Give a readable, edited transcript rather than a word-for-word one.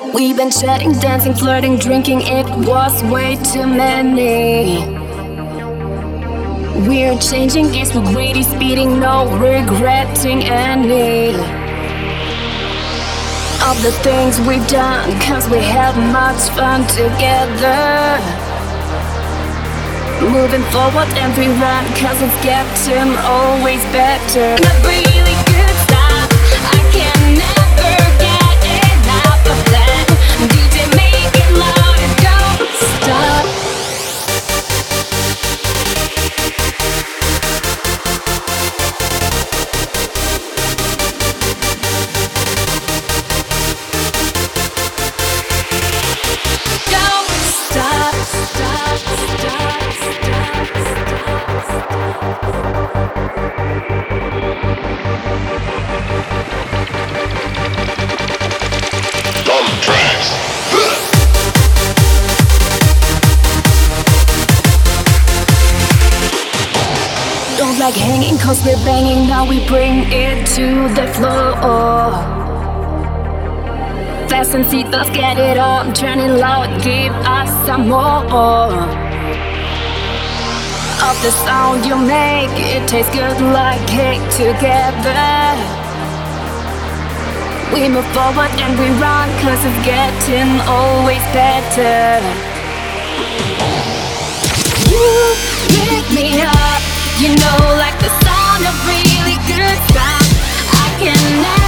We've been chatting, dancing, flirting, drinking, it was way too many. We're changing gears, we're greedy, speeding, no regretting any of the things we've done, cause we had much fun together. Moving forward and we run, cause it's getting always better. And a really good stuff, I can never get enough of that. DJ, make it loud and don't stop. Don't like hanging cause we're banging, now we bring it to the floor. Fasten seatbelts, get it on, turn it loud, give us some more of the sound you make. It tastes good like cake together. We move forward and we run, cause it's getting always better. You pick me up, you know, like the sound of really good stuff. I can